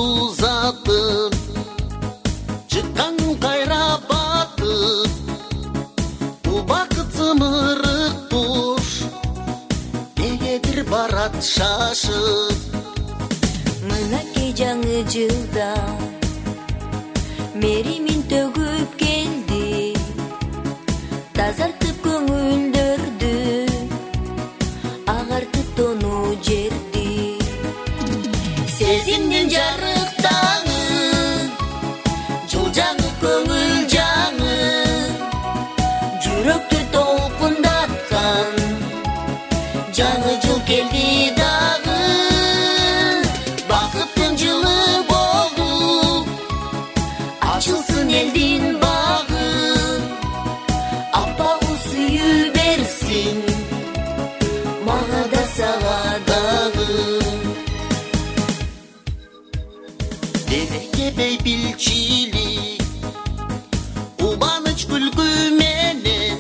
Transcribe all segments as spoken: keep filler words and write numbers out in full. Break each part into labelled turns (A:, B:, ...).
A: uzatып çıkan kayra batıp bu bakıt zımırık tuş negedir barat şaşıp
B: мынакей жаңы жылда меримин төгүп келди тазартып көңүлдөрдү агартып тону жерди сезимдин жарык таңы жыл жаңы көңүл жаңы жүрөктү толкундаткан жаңы жыл келди дагы бакыттын жылы болуп ачылсын элдин багы аппагы сүйүү берсин мага да сага дагы
A: Дебей билчилик убаныч күлгү менен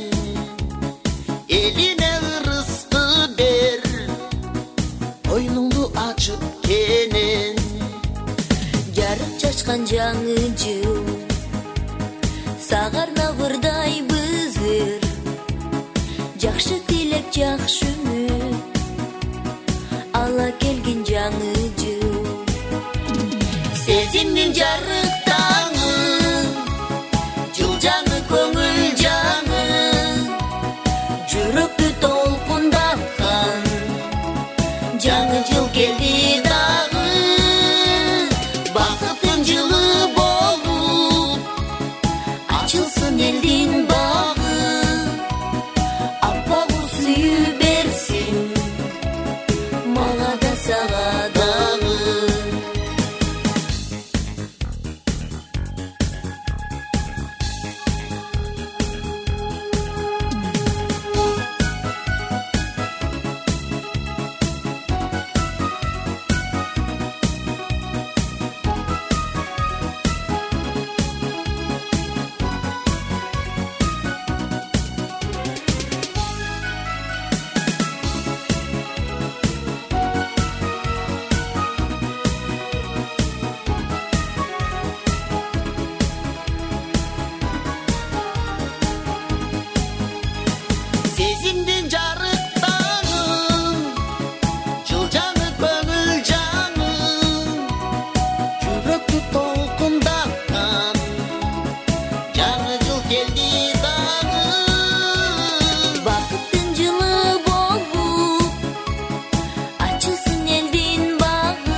A: элине ырысты бер койнуңду ачып кенен
B: жарык чачкан жаңы жыл сага арнагырдай бызыр жакшы тилек жакшы үмүт ала келген жаңы жыл сезимдин жарык таңы жыл жаңы көңүл жаңы жүрөктү толкундаткан жаңы жыл келди дагы бакыттын жылы болуп ачылсын элдин багы аппагы сүйүү берсин мага да сага дагы
A: Сезимдин жарык таңы жыл жаңы көңүл жаңы жүрөктү толкундаткан жаңы жыл келди дагы
B: бакыттын жылы болуп ачылсын элдин багы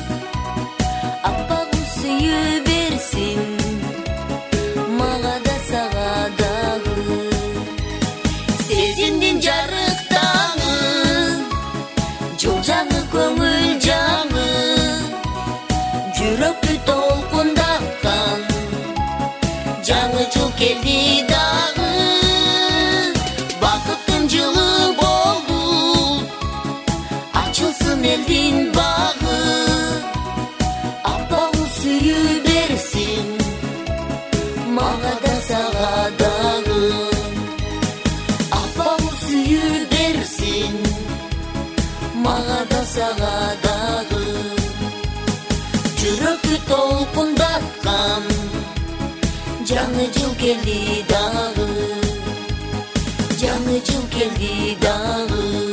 B: аппагы сүйүү берсин мага да сага дагы сезимдин жарык таңы жыл жаңы көңүл жаңы жүрөктү толкундаткан жаңы жыл келди дагы бакыттын жылы болуп ачылсын элдин багы аппагы сүйүү берсин мага да сага дагы аппагы сүйүү берсин мага да сага дагы жүрөктү толкундаткан жаңы жыл келди дагы жаңы жыл келди дагы